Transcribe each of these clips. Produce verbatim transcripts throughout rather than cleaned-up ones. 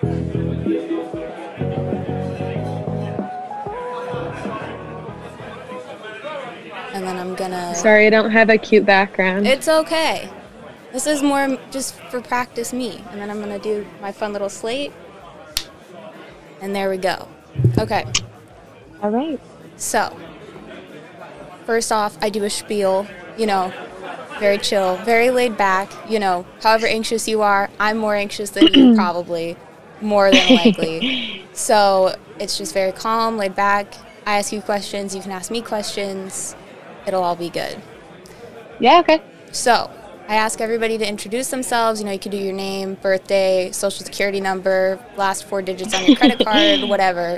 And then I'm gonna... Sorry, I don't have a cute background. It's okay. This is more just for practice me. And then I'm gonna do my fun little slate. And there we go. Okay. All right. So, first off, I do a spiel, you know, very chill, very laid back, you know, however anxious you are, I'm more anxious than you probably, more than likely. So, it's just very calm, laid back. I ask you questions, you can ask me questions. It'll all be good. Yeah, okay. So, I ask everybody to introduce themselves. You know, you can do your name, birthday, social security number, last four digits on your credit card, whatever.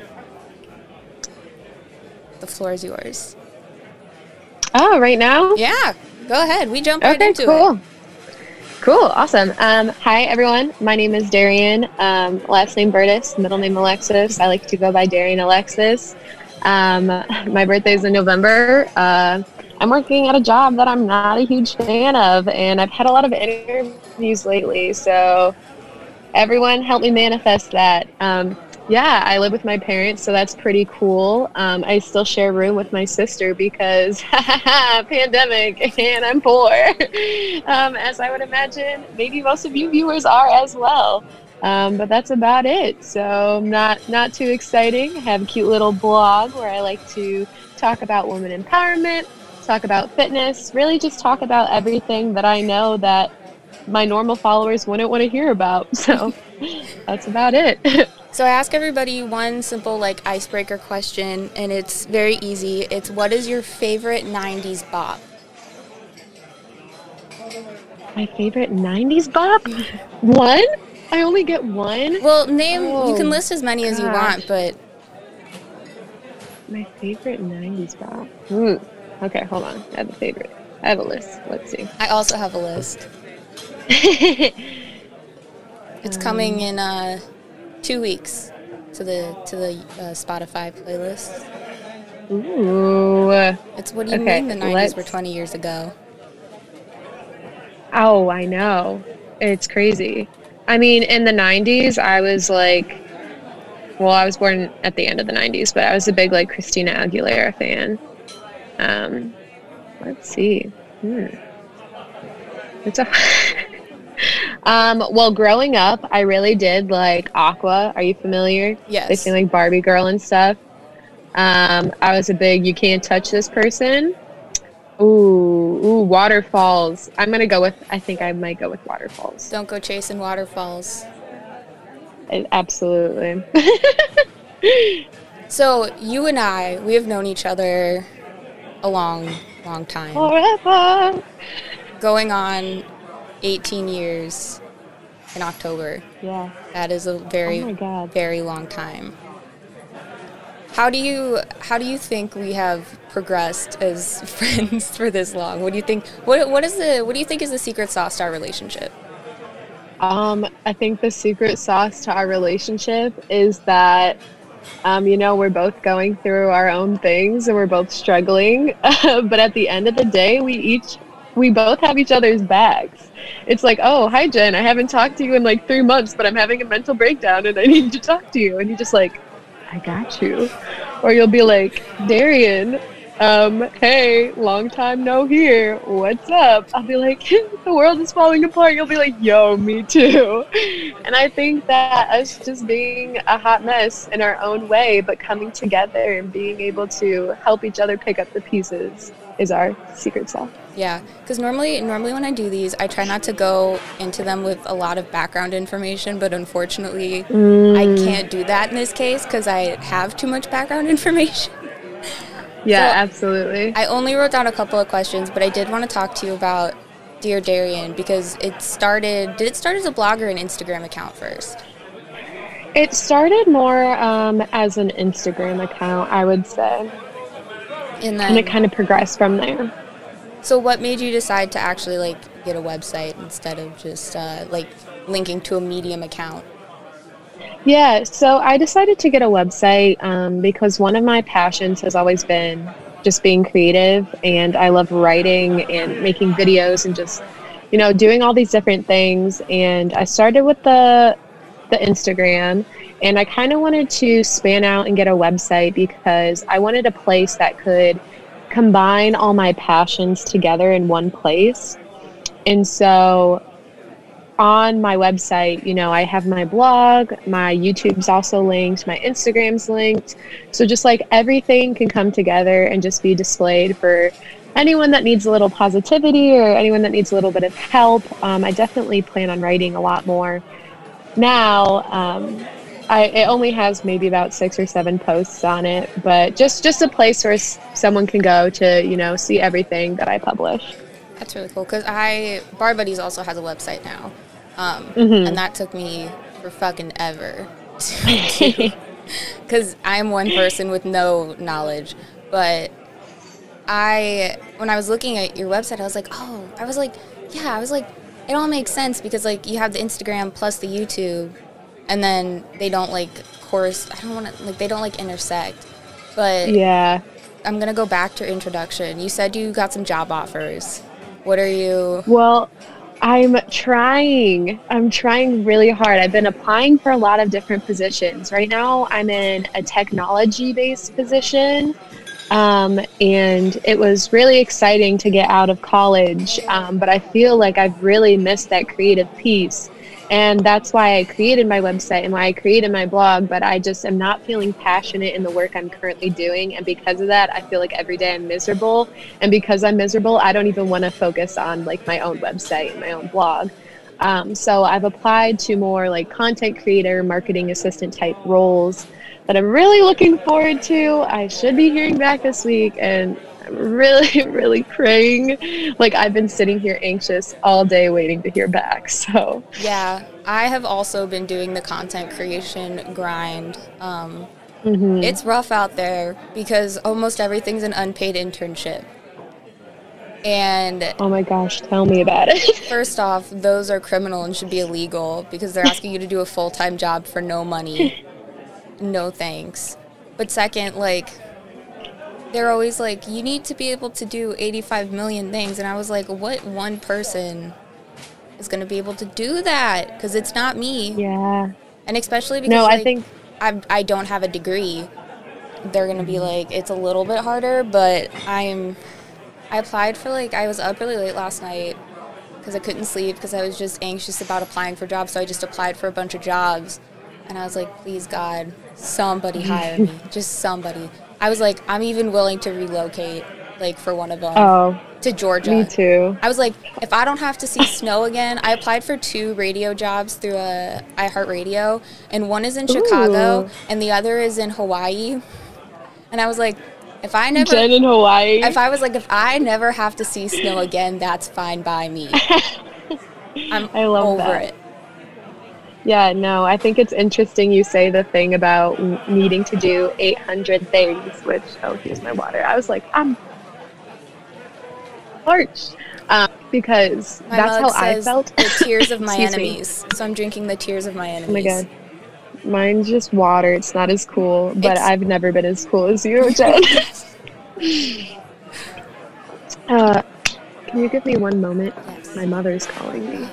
The floor is yours. Oh, right now? Yeah, go ahead. We jump right okay, into cool. it. Cool, awesome. Um, hi, everyone. My name is Darian. Um, last name Burtis, middle name Alexis. I like to go by Darian Alexis. Um, my birthday is in November. Uh, I'm working at a job that I'm not a huge fan of, and I've had a lot of interviews lately, so everyone help me manifest that. Um, yeah, I live with my parents, so that's pretty cool. Um, I still share a room with my sister because pandemic, and I'm poor, um, as I would imagine maybe most of you viewers are as well. Um, but that's about it. So not not too exciting. I have a cute little blog where I like to talk about women empowerment, talk about fitness, really just talk about everything that I know that my normal followers wouldn't want to hear about. So that's about it. So I ask everybody one simple like icebreaker question, and it's very easy. It's, what is your favorite nineties bop? My favorite nineties bop? One? I only get one? Well, name, oh, you can list as many gosh. as you want, but... My favorite nineties bop? Hmm. Okay, hold on. I have a favorite. I have a list. Let's see. I also have a list. It's um, coming in uh, two weeks to the to the uh, Spotify playlist. Ooh. It's what do you okay, mean the nineties let's... were twenty years ago? Oh, I know. It's crazy. I mean, in the nineties, I was like, well, I was born at the end of the nineties, but I was a big like Christina Aguilera fan. Um, let's see. Hmm. It's a um, well, growing up, I really did like Aqua. Are you familiar? Yes. They sing like Barbie Girl and stuff. Um, I was a big You Can't Touch This person. Ooh, ooh, Waterfalls. I'm gonna go with, I think I might go with Waterfalls. Don't go chasing waterfalls. I, absolutely. So, you and I, we have known each other a long, long time. Forever. Going on eighteen years in October. Yeah. That is a very, oh my God. very long time. How do you how do you think we have progressed as friends for this long? What do you think? What what is the what do you think is the secret sauce to our relationship? Um, I think the secret sauce to our relationship is that, um, you know, we're both going through our own things and we're both struggling. But at the end of the day, we each we both have each other's backs. It's like, oh, hi Jen, I haven't talked to you in like three months, but I'm having a mental breakdown and I need to talk to you. And you're just like, I got you. Or you'll be like, Darian, um, hey, long time no here. What's up? I'll be like, the world is falling apart. You'll be like, yo, me too. And I think that us just being a hot mess in our own way, but coming together and being able to help each other pick up the pieces is our secret sauce. Yeah, because normally, normally when I do these, I try not to go into them with a lot of background information, but unfortunately, mm. I can't do that in this case because I have too much background information. Yeah, so absolutely. I only wrote down a couple of questions, but I did want to talk to you about Dear Darian because it started, did it start as a blog or an Instagram account first? It started more um, as an Instagram account, I would say. And then and it kind of progressed from there. So what made you decide to actually like get a website instead of just uh, like linking to a Medium account? Yeah, so I decided to get a website um, because one of my passions has always been just being creative, and I love writing and making videos and just, you know, doing all these different things. And I started with the the Instagram. And I kind of wanted to span out and get a website because I wanted a place that could combine all my passions together in one place. And so on my website, you know, I have my blog, my YouTube's also linked, my Instagram's linked. So just like everything can come together and just be displayed for anyone that needs a little positivity or anyone that needs a little bit of help. Um, I definitely plan on writing a lot more. Now, um, I, it only has maybe about six or seven posts on it, but just, just a place where s- someone can go to, you know, see everything that I publish. That's really cool because I Bar Buddies also has a website now, um, Mm-hmm. and that took me for fucking ever to do because I'm one person with no knowledge. But I, when I was looking at your website, I was like, oh, I was like, yeah, I was like, it all makes sense because like you have the Instagram plus the YouTube, and then they don't like course. I don't want to like they don't like intersect, but Yeah. I'm gonna go back to your introduction. You said you got some job offers. What are you? Well, I'm trying. I'm trying really hard. I've been applying for a lot of different positions. Right now, I'm in a technology-based position, um, and it was really exciting to get out of college. Um, but I feel like I've really missed that creative piece. And that's why I created my website and why I created my blog, but I just am not feeling passionate in the work I'm currently doing. And because of that, I feel like every day I'm miserable. And because I'm miserable, I don't even want to focus on like my own website and my own blog. Um, so I've applied to more like content creator, marketing assistant type roles that I'm really looking forward to. I should be hearing back this week, and I'm really, really praying. Like I've been sitting here anxious all day waiting to hear back. So Yeah, I have also been doing the content creation grind. Um, mm-hmm. It's rough out there because almost everything's an unpaid internship. And Oh my gosh, tell me about it. first off, those are criminal and should be illegal because they're asking you to do a full-time job for no money. No thanks. But second, like, they're always like, you need to be able to do eighty-five million things. And I was like, what one person is going to be able to do that? Because it's not me. Yeah. And especially because No, like, I think I, I don't have a degree. They're going to be like, it's a little bit harder, but I'm, I applied for like, I was up really late last night because I couldn't sleep because I was just anxious about applying for jobs. So I just applied for a bunch of jobs. And I was like, please, God, somebody hire me. Just somebody. I was like, I'm even willing to relocate, like, for one of them. Oh, to Georgia. Me too. I was like, if I don't have to see snow again, I applied for two radio jobs through a iHeartRadio, and one is in Chicago, Ooh. and the other is in Hawaii. And I was like, if I never, Jen in Hawaii. if I was like, if I never have to see snow again, that's fine by me. I'm I love over that. it. Yeah, no, I think it's interesting you say the thing about needing to do eight hundred things, which, oh, here's my water. I was like, I'm parched. Um, because My that's how mug I says felt. the tears of my Excuse me. enemies. So I'm drinking the tears of my Oh enemies. my God. Mine's just water. It's not as cool, but It's- I've never been as cool as you, Jen. uh, can you give me one moment? Yes. My mother's calling me.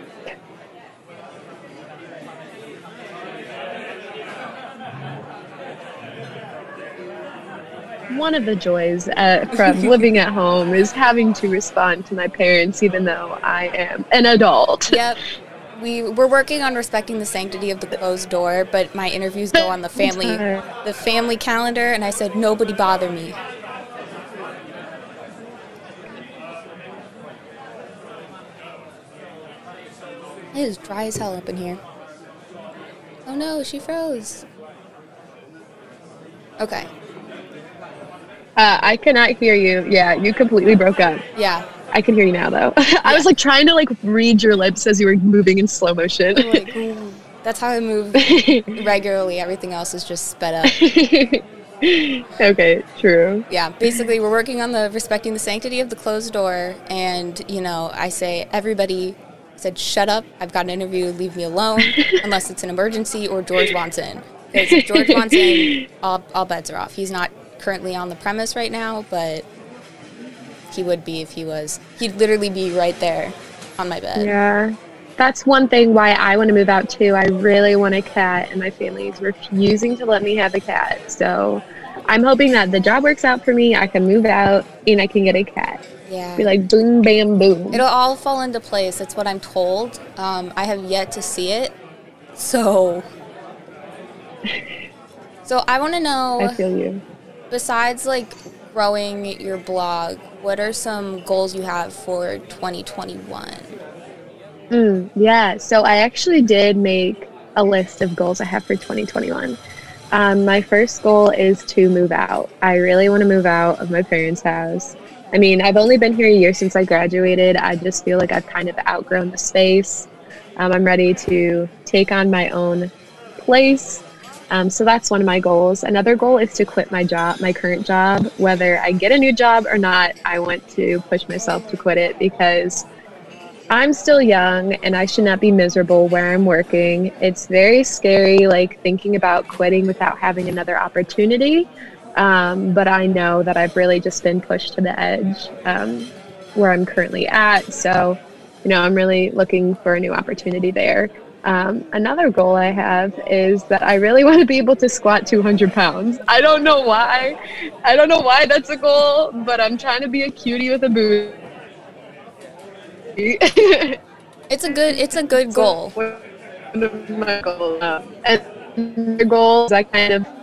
One of the joys uh, from living at home is having to respond to my parents, even though I am an adult. Yep. We, we're working on respecting the sanctity of the closed door, but my interviews go on the family the family calendar, and I said, nobody bother me. It is dry as hell up in here. Oh no, she froze. Okay. Uh, I cannot hear you. Yeah, you completely broke up. Yeah. I can hear you now, though. I was like trying to like read your lips as you were moving in slow motion. Like, ooh. That's how I move regularly. Everything else is just sped up. Okay, true. Yeah, basically we're working on the respecting the sanctity of the closed door, and you know, I say everybody said shut up, I've got an interview, leave me alone unless it's an emergency or George wants in. Because if George wants in, all, all bets are off. He's not currently on the premise right now, but he would be if he was. He'd literally be right there on my bed. Yeah. that's one thing why I want to move out too. I really want a cat, and my family is refusing to let me have a cat. So I'm hoping that the job works out for me. I can move out and I can get a cat. Yeah. Be like boom, bam, boom. It'll all fall into place. That's what I'm told. Um, I have yet to see it. So, so I want to know. I feel you. Besides, like, growing your blog, what are some goals you have for twenty twenty-one? Mm, yeah, so I actually did make a list of goals I have for twenty twenty-one. Um, my first goal is to move out. I really want to move out of my parents' house. I mean, I've only been here a year since I graduated. I just feel like I've kind of outgrown the space. Um, I'm ready to take on my own place. Um, so that's one of my goals. Another goal is to quit my job, my current job. Whether I get a new job or not, I want to push myself to quit it because I'm still young and I should not be miserable where I'm working. It's very scary, like thinking about quitting without having another opportunity. Um, but I know that I've really just been pushed to the edge um, where I'm currently at. So, you know, I'm really looking for a new opportunity there. Um, another goal I have is that I really want to be able to squat two hundred pounds. I don't know why. I don't know why that's a goal, but I'm trying to be a cutie with a booty. It's a good, it's a good goal. One of my goals. Um, and the goals I kind of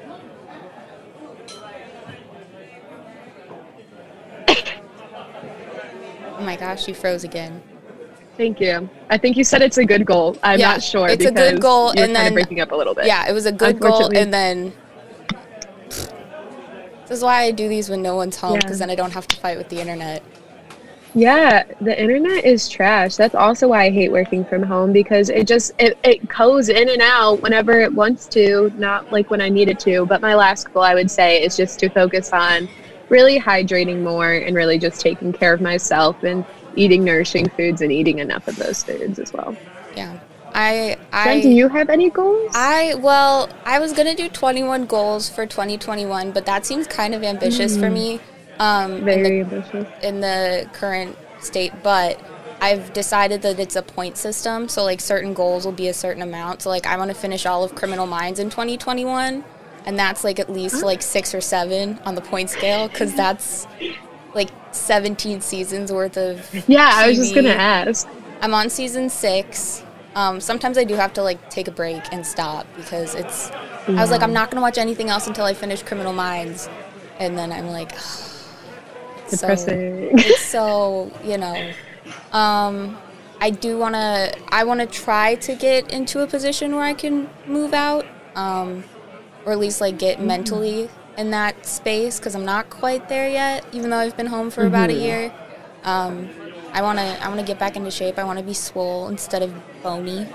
Oh my gosh, you froze again. Thank you. I think you said it's a good goal. I'm Yeah, not sure. it's a because good goal, you're and kind then- of breaking up a little bit. Yeah, it was a good goal, Unfortunately- and then this is why I do these when no one's home, Yeah. because then I don't have to fight with the internet. Yeah, the internet is trash. That's also why I hate working from home because it just it, it goes in and out whenever it wants to, not like when I need it to. But my last goal I would say is just to focus on really hydrating more and really just taking care of myself and eating nourishing foods and eating enough of those foods as well. Yeah, I, Jen, do I, you have any goals? I, well, I was gonna do twenty-one goals for twenty twenty-one, but that seems kind of ambitious for me. Um, in the Very ambitious. in the current state, but I've decided that it's a point system, so like certain goals will be a certain amount. So like I want to finish all of Criminal Minds in twenty twenty-one, and that's like at least like six or seven on the point scale, because that's like seventeen seasons worth of Yeah, I was just T V. gonna ask. I'm on season six. Um, sometimes I do have to like take a break and stop because it's. I was like, I'm not gonna watch anything else until I finish Criminal Minds, and then I'm like. So, Depressing. it's so, you know, um, I do want to, I want to try to get into a position where I can move out, um, or at least like get mentally in that space, because I'm not quite there yet, even though I've been home for about a year. Um, I want to, I want to get back into shape. I want to be swole instead of bony.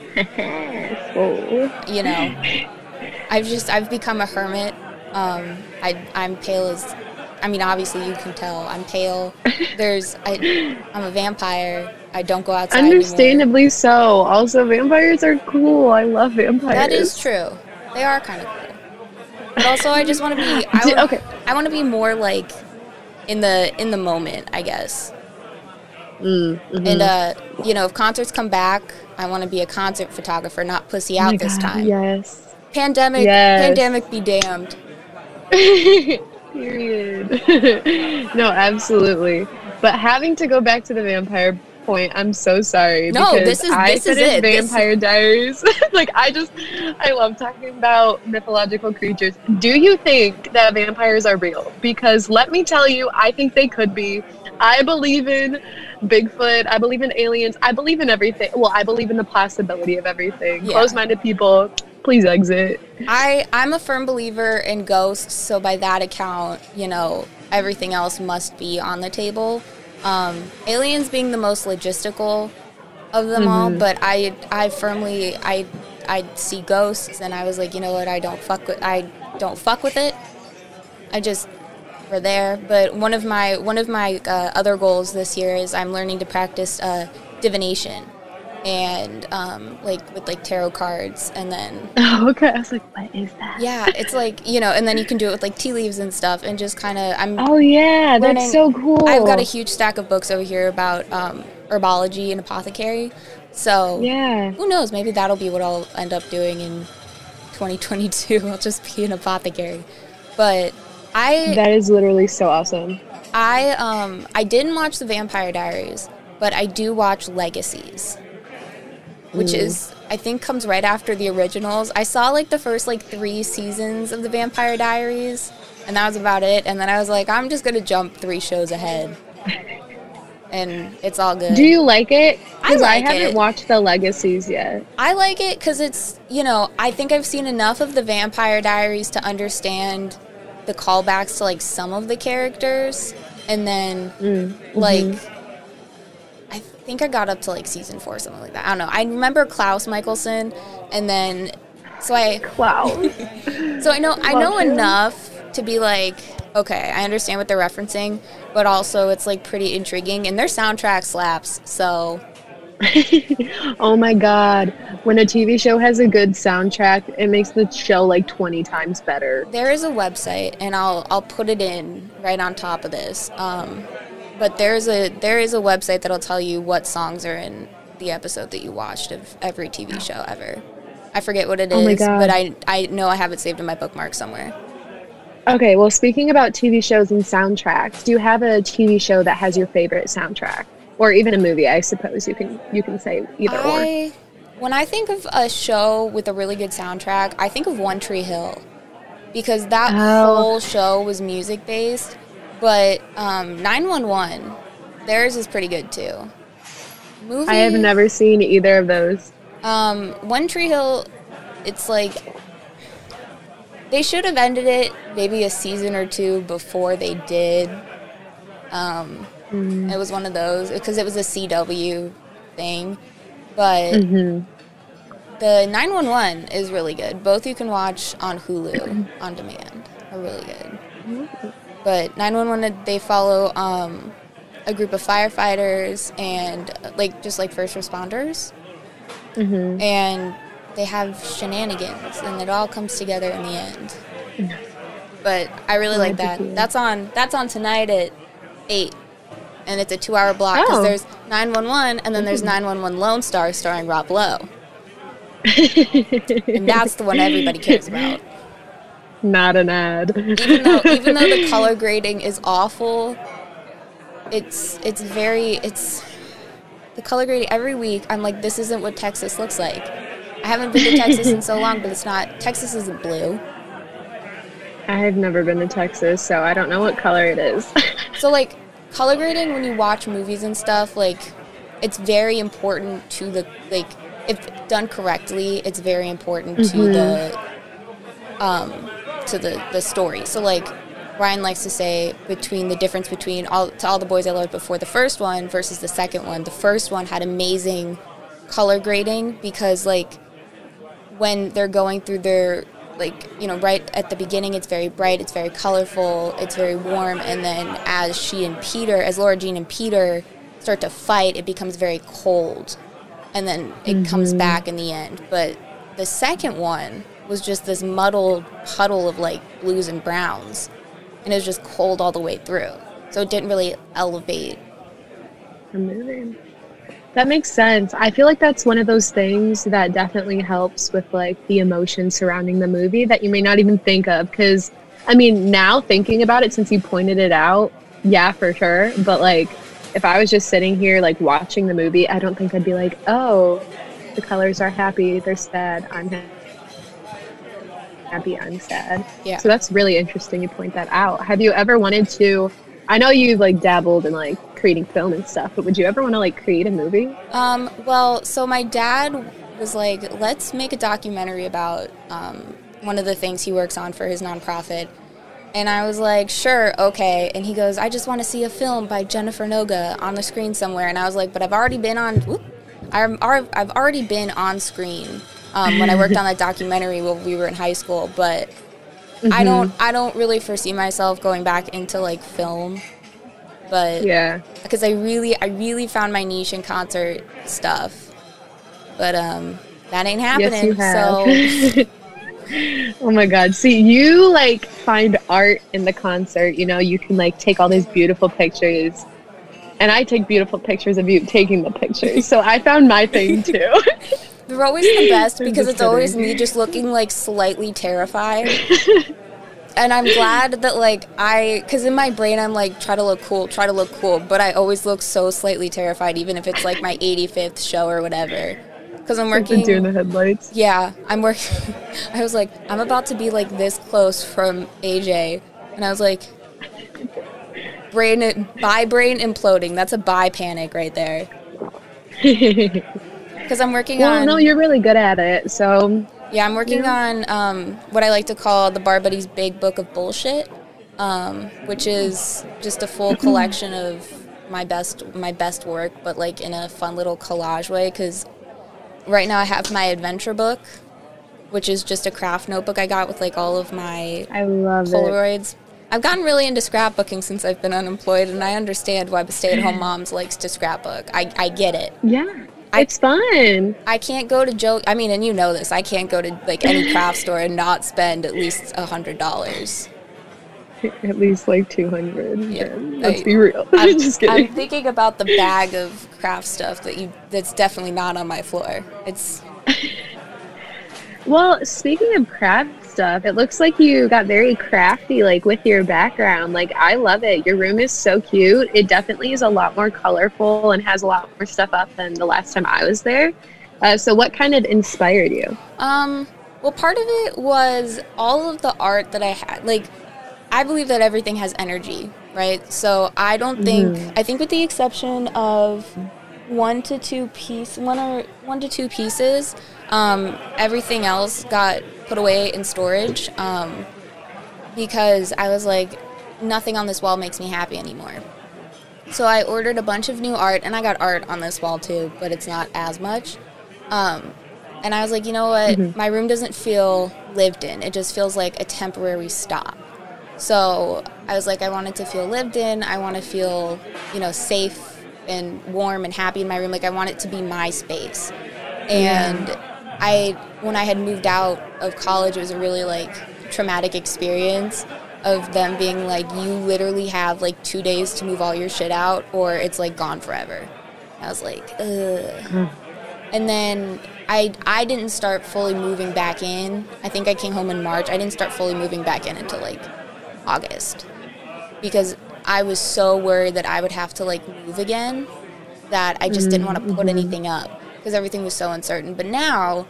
Whoa. You know, I've just, I've become a hermit. Um, I, I'm pale as, I mean, obviously you can tell I'm pale. There's, I, I'm a vampire. I don't go outside anymore. Understandably so. Also, vampires are cool. I love vampires. That is true. They are kind of cool. But also, I just want to be. I Did- wa- okay. I want to be more like in the in the moment, I guess. Mm, mhm. And uh, you know, if concerts come back, I want to be a concert photographer, not pussy Oh my out this God, time. Yes. Pandemic, Yes. pandemic, be damned. Period. No, absolutely. But having to go back to the vampire point, I'm so sorry. No, because this is- I this is finished it. This- Vampire Diaries. Like, I just, I love talking about mythological creatures. Do you think that vampires are real? Because let me tell you, I think they could be. I believe in Bigfoot. I believe in aliens. I believe in everything. Well, I believe in the possibility of everything. Yeah. Close-minded people, please exit. I, I'm a firm believer in ghosts, so by that account, you know, everything else must be on the table. Um, aliens being the most logistical of them all, but I, I firmly, I, I see ghosts, and I was like, you know what, I don't fuck with, I don't fuck with it. I just, we're there. But one of my, one of my uh, other goals this year is I'm learning to practice uh, divination. And um, like with like tarot cards, and then Oh, okay. I was like, what is that? yeah, it's like, you know, and then you can do it with like tea leaves and stuff, and just kind of I'm Oh, yeah. learning- That's so cool. I've got a huge stack of books over here about um, herbology and apothecary. So Yeah. who knows? Maybe that'll be what I'll end up doing in twenty twenty-two. I'll just be an apothecary. But I That is literally so awesome. I um I didn't watch The Vampire Diaries, but I do watch Legacies, which Mm. is I think comes right after the originals. I saw like the first like three seasons of The Vampire Diaries, and that was about it. And then I was like, I'm just gonna jump three shows ahead, and it's all good. Do you like it? I 'Cause like I haven't it. watched the Legacies yet. I like it because it's, you know, I think I've seen enough of The Vampire Diaries to understand the callbacks to, like, some of the characters. And then, Mm. like, Mhm. I think I got up to, like, season four, something like that. I don't know. I remember Klaus Michelson, and then, so I, Wow. so I know, I know Love him. enough to be like, okay, I understand what they're referencing, but also it's, like, pretty intriguing, and their soundtrack slaps, so... Oh my god. When a T V show has a good soundtrack, it makes the show like twenty times better. There is a website, and I'll I'll put it in right on top of this. Um, but there's a there is a website that'll tell you what songs are in the episode that you watched of every T V show ever. I forget what it is, Oh my God. but I I know I have it saved in my bookmark somewhere. Okay, well, speaking about T V shows and soundtracks, do you have a T V show that has your favorite soundtrack? Or even a movie, I suppose you can you can say either or. I when I think of a show with a really good soundtrack, I think of One Tree Hill, because that Oh. whole show was music based. But um, nine one one, theirs is pretty good too. Movie, I have never seen either of those. Um, One Tree Hill, it's like they should have ended it maybe a season or two before they did. Um, Mm. It was one of those because it was a C W thing, but Hmm. the nine one one is really good. Both you can watch on Hulu on demand. Are really good. But nine one one, they follow um, a group of firefighters and like just like first responders. Hmm. And they have shenanigans, and it all comes together in the end. But I really like Glad to hear. that. That's on. That's on tonight at eight, and it's a two-hour block because Oh. there's nine one one, and then there's nine one one Lone Star starring Rob Lowe, and that's the one everybody cares about. Not an ad. Even though, even though the color grading is awful, it's it's very it's the color grading every week. I'm like, this isn't what Texas looks like. I haven't been to Texas in so long, but it's not. Texas isn't blue. I have never been to Texas, so I don't know what color it is. So, like, color grading when you watch movies and stuff, like, it's very important to the, like, if done correctly, it's very important to Mhm. the, um, to the, the story. So, like, Ryan likes to say between the difference between all, To All the Boys I Loved Before the first one versus the second one, the first one had amazing color grading because, like, when they're going through their, like, you know, right at the beginning, it's very bright, it's very colorful, it's very warm, and then as she and Peter, as Laura Jean and Peter start to fight, it becomes very cold, and then it comes back in the end. But the second one was just this muddled puddle of, like, blues and browns, and it was just cold all the way through, so it didn't really elevate. Amazing. That makes sense. I feel like that's one of those things that definitely helps with like the emotion surrounding the movie that you may not even think of. Because, I mean, now thinking about it, since you pointed it out, yeah, for sure. But like, if I was just sitting here like watching the movie, I don't think I'd be like, oh, the colors are happy, they're sad, I'm ha- happy, I'm sad. Yeah. So that's really interesting you point that out. Have you ever wanted to? I know you've like dabbled in like creating film and stuff, but would you ever want to like create a movie? Um, well, so my dad was like, let's make a documentary about um, one of the things he works on for his nonprofit. And I was like, sure, okay. And he goes, I just want to see a film by Jennifer Noga on the screen somewhere. And I was like, but I've already been on, whoop, I'm, al- I've already been on screen um, when I worked on that documentary when we were in high school. But I don't, I don't really foresee myself going back into like film. But Yeah. because I really, I really found my niche in concert stuff, but um, that ain't happening. Yes, you So have. Oh my God. See, you like find art in the concert, you know, you can like take all these beautiful pictures. And I take beautiful pictures of you taking the pictures. So I found my thing too. They're always the best because it's kidding. always me just looking like slightly terrified. And I'm glad that like I, because in my brain I'm like, try to look cool, try to look cool. But I always look so slightly terrified, even if it's like my eighty-fifth show or whatever. Because I'm working. Like the deer in the headlights. Yeah, I'm working. I was like, I'm about to be like this close from A J. And I was like, brain, bi brain imploding. That's a bi panic right there. Because I'm working well, on. Well, no, you're really good at it. So. Yeah, I'm working yeah. on um, what I like to call the Bar Buddies Big Book of Bullshit, um, which is just a full collection of my best my best work, but like in a fun little collage way. Because right now I have my adventure book, which is just a craft notebook I got with like all of my I love Polaroids. It. I've gotten really into scrapbooking since I've been unemployed, and I understand why stay-at-home moms likes to scrapbook. I I get it. Yeah. It's fun. I can't go to Joe. I mean, and you know this. I can't go to like any craft store and not spend at least a hundred dollars. At least like two hundred. Yeah, let's I, be real. I'm just kidding. I'm thinking about the bag of craft stuff that you. That's definitely not on my floor. It's. Well, speaking of craft stuff, it looks like you got very crafty, like with your background. Like, I love it. Your room is so cute. It definitely is a lot more colorful and has a lot more stuff up than the last time I was there. Uh, so what kind of inspired you? Um, well, part of it was all of the art that I had. Like, I believe that everything has energy, right? So I don't think, mm. I think with the exception of one to two piece, one or one to two pieces, um, everything else got put away in storage um, because I was like, nothing on this wall makes me happy anymore. So I ordered a bunch of new art, and I got art on this wall too, but it's not as much. Um, and I was like, you know what? Mm-hmm. My room doesn't feel lived in. It just feels like a temporary stop. So I was like, I want it to feel lived in. I want to feel, you know, safe and warm and happy in my room. Like, I want it to be my space. And yeah. I, when I had moved out of college, it was a really, like, traumatic experience of them being like, you literally have, like, two days to move all your shit out or it's, like, gone forever. I was like, ugh. Mm. And then I, I didn't start fully moving back in. I think I came home in March. I didn't start fully moving back in until, like, August. Because I was so worried that I would have to, like, move again that I just mm-hmm. didn't want to put anything up because everything was so uncertain. But now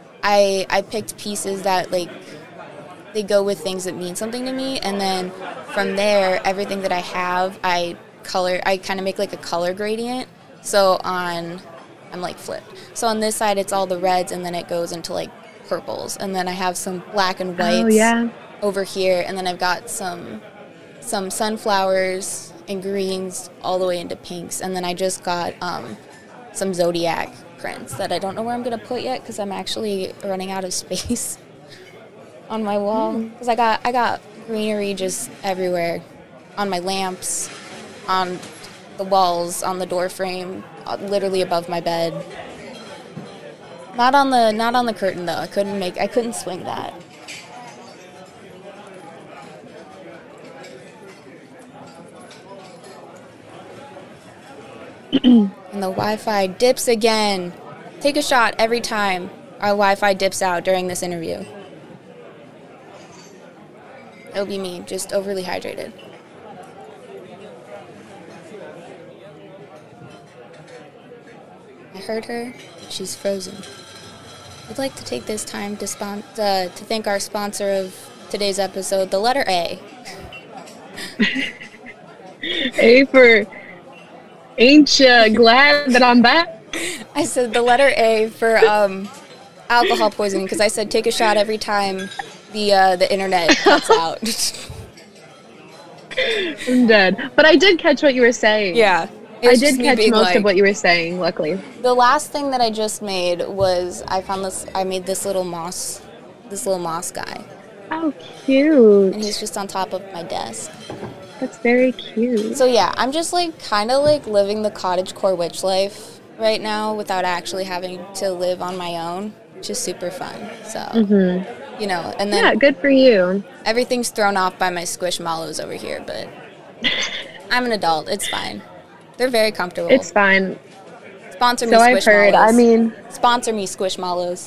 I I picked pieces that, like, they go with things that mean something to me. And then from there, everything that I have, I color, I kind of make, like, a color gradient. So on, I'm, like, flipped. So on this side, it's all the reds, and then it goes into, like, purples. And then I have some black and whites oh, yeah. over here. And then I've got some... some sunflowers and greens all the way into pinks. And then I just got um, some zodiac prints that I don't know where I'm going to put yet because I'm actually running out of space on my wall. Because mm. I got I got greenery just everywhere, on my lamps, on the walls, on the door frame, literally above my bed. Not on the not on the curtain though. I couldn't make I couldn't swing that. And the Wi-Fi dips again. Take a shot every time our Wi-Fi dips out during this interview. It'll be me, just overly hydrated. I heard her. She's frozen. I'd like to take this time to, spon- uh, to thank our sponsor of today's episode, the letter A. A for... Ain't you glad that I'm back? I said the letter A for um, alcohol poisoning because I said take a shot every time the uh, the internet cuts out. I'm dead. But I did catch what you were saying. Yeah. I did catch most like, of what you were saying, luckily. The last thing that I just made was I found this, I made this little moss, this little moss guy. Oh, cute. And he's just on top of my desk. That's very cute. So yeah, I'm just like kind of like living the cottagecore witch life right now without actually having to live on my own, which is super fun. So, mm-hmm. you know, and then... Yeah, good for you. Everything's thrown off by my squishmallows over here, but I'm an adult. It's fine. They're very comfortable. It's fine. Sponsor me, So I've heard. I mean, sponsor me, Squishmallows.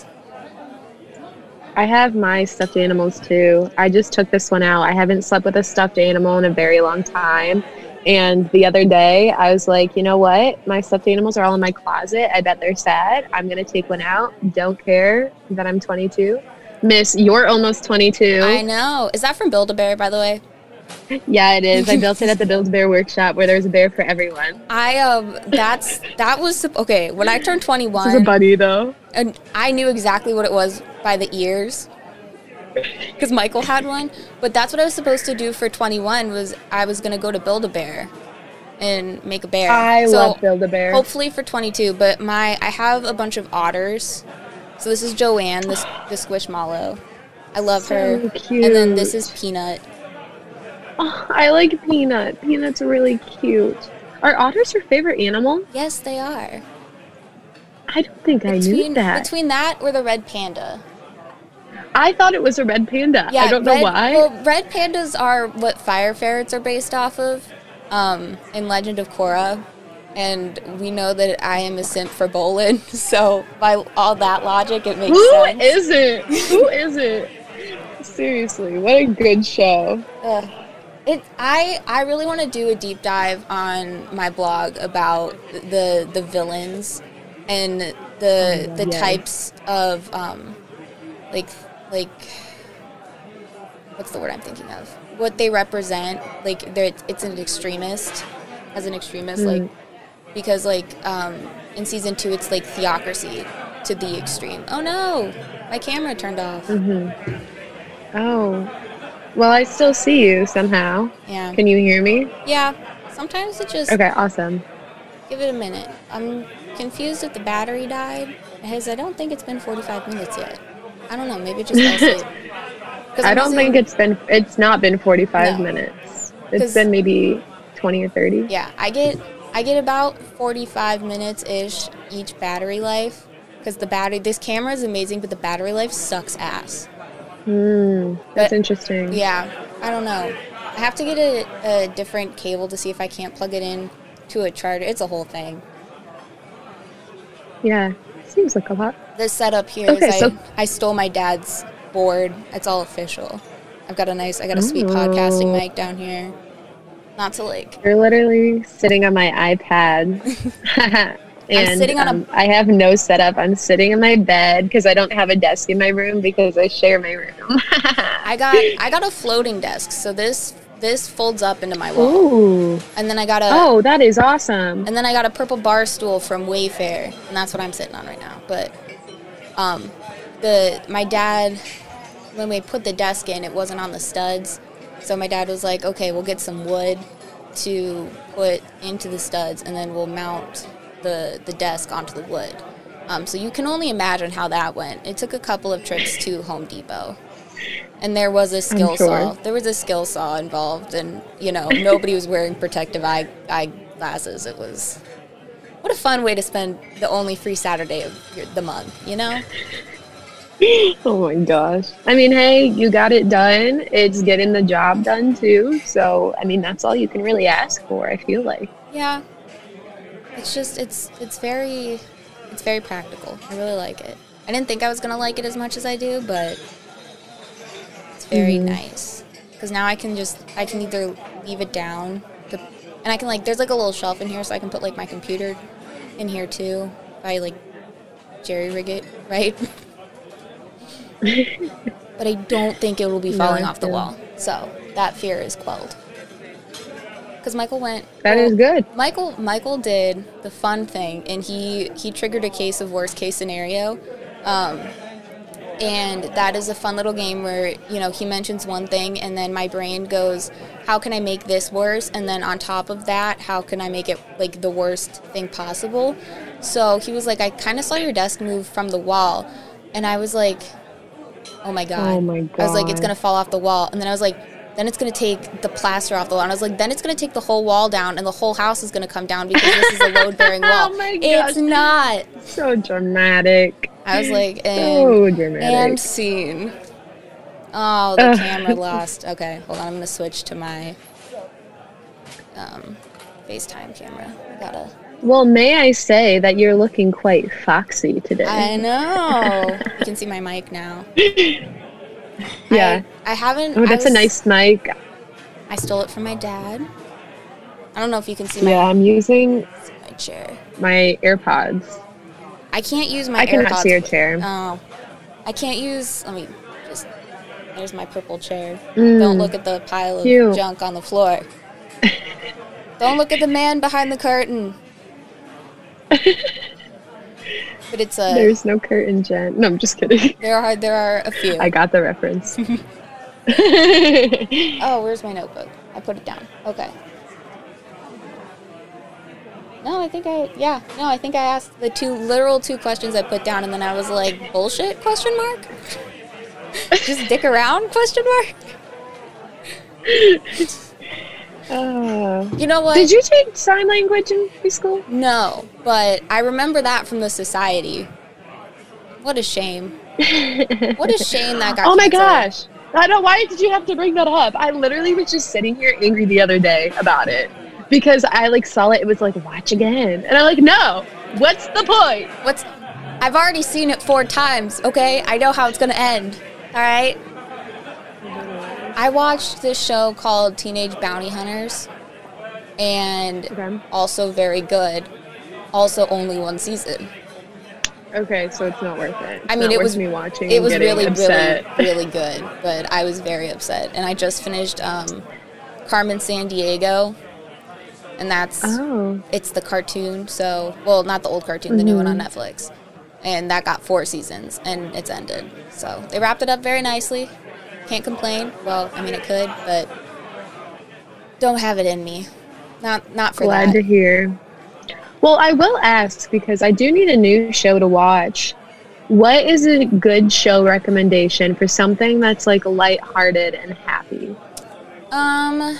I have my stuffed animals too. I just took this one out. I haven't slept with a stuffed animal in a very long time. And the other day, I was like, you know what? My stuffed animals are all in my closet. I bet they're sad. I'm going to take one out. Don't care that I'm twenty-two. Miss, you're almost twenty-two. I know. Is that from Build-A-Bear, by the way? Yeah, it is. I built it at the Build-A-Bear workshop where there's a bear for everyone. I, um, that's, that was, okay, when I turned twenty-one. This is a bunny, though. And I knew exactly what it was by the ears. Because Michael had one. But that's what I was supposed to do for twenty-one was I was going to go to Build-A-Bear and make a bear. I so love Build-A-Bear. Hopefully for twenty-two. But my, I have a bunch of otters. So this is Joanne, this the Squishmallow. I love So her. cute. And then this is Peanut. Oh, I like Peanut. Peanut's really cute. Are otters your favorite animal? Yes, they are. I don't think I Between, knew that. between that or the red panda. I thought it was a red panda. Yeah, I don't know red, why. Well, red pandas are what fire ferrets are based off of um, in Legend of Korra. And we know that I am a simp for Bolin. So by all that logic, it makes Who sense. isn't? Who isn't? Seriously, what a good show. Ugh. It, I, I really want to do a deep dive on my blog about the the villains and the Oh, the yeah. types of um, like like what's the word I'm thinking of? What they represent. Like they're it's an extremist, as an extremist, Mm. like because like um, in season two it's like theocracy to the extreme. Oh no, my camera turned off. Mm-hmm. Oh. Well, I still see you somehow. Yeah. Can you hear me? Yeah. Sometimes it just Okay, awesome. give it a minute. I'm confused if the battery died because I don't think it's been forty-five minutes yet. I don't know. Maybe it just fell asleep. 'Cause I I'm don't using- think it's been, it's not been forty-five No. minutes. 'Cause- It's been maybe twenty or thirty. Yeah, I get I get about forty-five minutes ish each battery life because the battery. This camera is amazing, but the battery life sucks ass. Hmm, that's But- interesting. Yeah, I don't know. I have to get a, a different cable to see if I can't plug it in to a charger. It's a whole thing. Yeah, seems like a lot. The setup here is Okay, I, so- I stole my dad's board. It's all official. I've got a nice, I got a sweet Ooh. podcasting mic down here. Not to like, You're literally sitting on my iPad. And sitting on a- um, I have no setup. I'm sitting in my bed because I don't have a desk in my room because I share my room. I got I got a floating desk, so this this folds up into my wall, Ooh. and then I got a Oh, that is awesome. and then I got a purple bar stool from Wayfair, and that's what I'm sitting on right now. But um, the my dad, when we put the desk in, it wasn't on the studs, so my dad was like, okay, we'll get some wood to put into the studs, and then we'll mount the the desk onto the wood. Um, so you can only imagine how that went. It took a couple of trips to Home Depot. And there was a skill sure. saw. There was a skill saw involved, and you know nobody was wearing protective eye eye glasses. It was what a fun way to spend the only free Saturday of your, the month. You know? Oh my gosh. I mean, hey, you got it done. It's getting the job done too. So, I mean, that's all you can really ask for, I feel like. Yeah. It's just it's it's very it's very practical. I really like it. I didn't think I was gonna like it as much as I do, but it's very Mhm. nice because now I can just I can either leave it down, to, and I can like there's like a little shelf in here, so I can put like my computer in here too. If I like jerry rig it right, but I don't think it will be No, falling I off the feel- wall. So that fear is quelled. Because Michael went. That well, is good. Michael Michael did the fun thing, and he he triggered a case of worst case scenario, um, and that is a fun little game where you know he mentions one thing, and then my brain goes, how can I make this worse? And then on top of that, how can I make it like the worst thing possible? So he was like, I kind of saw your desk move from the wall, and I was like, oh my god. Oh my I was like, it's God. gonna fall off the wall, and then I was like. Then it's going to take the plaster off the wall. And I was like, then it's going to take the whole wall down, and the whole house is going to come down because this is a load-bearing wall. Oh my It's gosh. not. So dramatic. I was like, and, So dramatic. and scene. Oh, the Ugh. camera lost. Okay, hold on. I'm going to switch to my um, FaceTime camera. I gotta. Well, may I say that you're looking quite foxy today. I know. You can see my mic now. Yeah. I, I haven't. Oh, that's I was, a nice mic. I stole it from my dad. I don't know if you can see my. Yeah, I'm using my chair. My AirPods. I can't use my I AirPods. cannot see your chair. Oh. I can't use. Let me just. There's my purple chair. Mm, Don't look at the pile of cute. junk on the floor. Don't look at the man behind the curtain. But it's a. There's no curtain, Jen. No, I'm just kidding. There are there are a few. I got the reference. Oh, where's my notebook? I put it down. Okay. No, I think I yeah. No, I think I asked the two literal two questions I put down, and then I was like, bullshit? Question mark. Just dick around? Question mark. Uh, you know what? Did you take sign language in preschool? No, but I remember that from the society. What a shame. What a shame that got Oh my canceled. gosh. I know. Why did you have to bring that up? I literally was just sitting here angry the other day about it because I like saw it. It was like, watch again. And I'm like, no, what's the point? What's, I've already seen it four times. Okay. I know how it's going to end. All right. I watched this show called Teenage Bounty Hunters, and Okay. also very good. Also, only one season. Okay, so it's not worth it. It's I mean, not it worth was me watching. It and was getting really, upset. really, really good, but I was very upset. And I just finished um, Carmen Sandiego, and that's Oh. it's the cartoon. So, well, not the old cartoon, the Mm-hmm. new one on Netflix, and that got four seasons, and it's ended. So they wrapped it up very nicely. Can't complain. Well, I mean, it could, but don't have it in me. Not not for Glad that. to hear. Well, I will ask because I do need a new show to watch. What is a good show recommendation for something that's like lighthearted and happy? Um,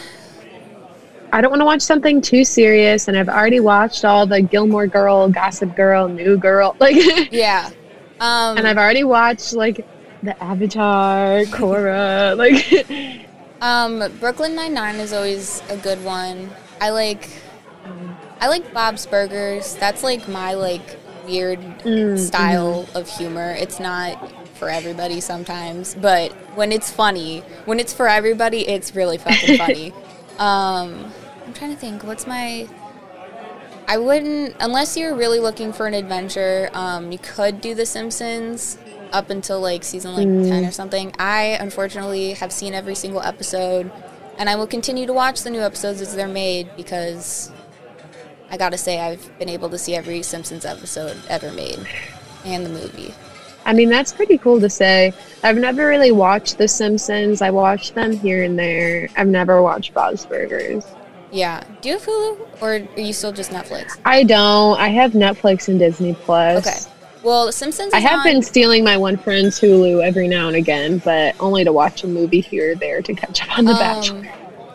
I don't want to watch something too serious, and I've already watched all the Gilmore Girl, Gossip Girl, New Girl, like, yeah. Um, and I've already watched like the Avatar, Korra, like. Um, Brooklyn Nine-Nine is always a good one. I like, I like Bob's Burgers. That's like my like weird Mm, style of humor. It's not for everybody sometimes, but when it's funny, when it's for everybody, it's really fucking funny. um, I'm trying to think. What's my? I wouldn't unless you're really looking for an adventure. Um, you could do The Simpsons. Up until like season like Mm. ten or something. I unfortunately have seen every single episode, and I will continue to watch the new episodes as they're made because I gotta say I've been able to see every Simpsons episode ever made and the movie. I mean, that's pretty cool to say. I've never really watched The Simpsons. I watched them here and there. I've never watched Bob's Burgers. Yeah. Do you have Hulu or are you still just Netflix? I don't. I have Netflix and Disney Plus. Okay. Well, The Simpsons is I have on, been stealing my one friend's Hulu every now and again, but only to watch a movie here or there to catch up on The um, Bachelor.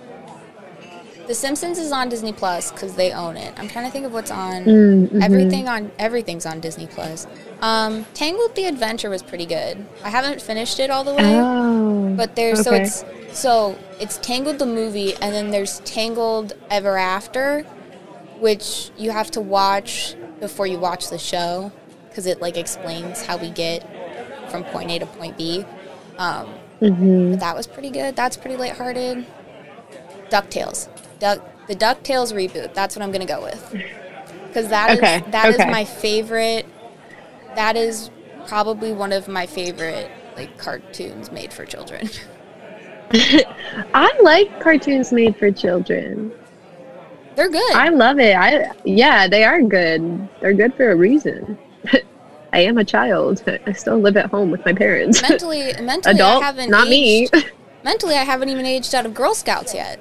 The Simpsons is on Disney Plus because they own it. I'm trying to think of what's on. Mm, mhm. Everything on everything's on Disney Plus. Um, Tangled the Adventure was pretty good. I haven't finished it all the way, Oh, but there's so okay. it's so it's Tangled the movie, and then there's Tangled Ever After, which you have to watch before you watch the show because it like explains how we get from point A to point B. Um, Mhm. but that was pretty good. That's pretty lighthearted. DuckTales. Duck, the DuckTales reboot. That's what I'm going to go with. Because that is Okay, that is okay. my favorite. That is probably one of my favorite like cartoons made for children. I like cartoons made for children. They're good. I love it. I yeah, they are good. They're good for a reason. I am a child. I still live at home with my parents. mentally, mentally, Adult, I haven't not me. aged, Mentally, I haven't even aged out of Girl Scouts yet.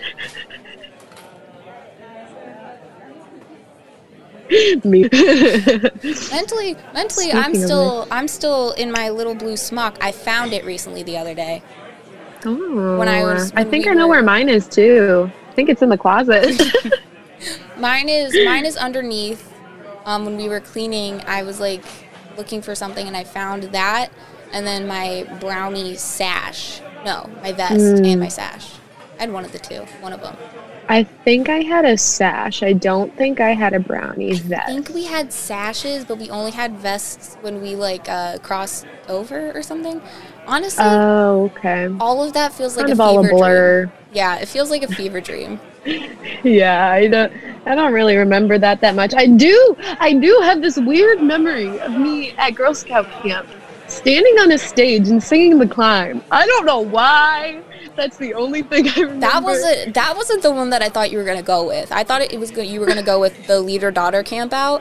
Me. Mentally, mentally, Speaking I'm of still, I'm still in my little blue smock. I found it recently the other day. Oh, When I was- I when think we I know were- where mine is too. I think it's in the closet. Mine is mine is underneath. Um, when we were cleaning, I was like looking for something, and I found that, and then my brownie sash. No, my vest Mm. and my sash. I had one of the two. One of them. I think I had a sash. I don't think I had a brownie I vest. think we had sashes, but we only had vests when we like uh, crossed over or something. Honestly, Oh, okay. all of that feels like Kind a of all a fever blur. dream. Yeah, it feels like a fever dream. Yeah, I don't I don't really remember that that much. I do I do have this weird memory of me at Girl Scout camp standing on a stage and singing The Climb. I don't know why. That's the only thing I remember. That was a that wasn't the one that I thought you were gonna go with. I thought it, it was go- you were gonna go with the leader daughter camp out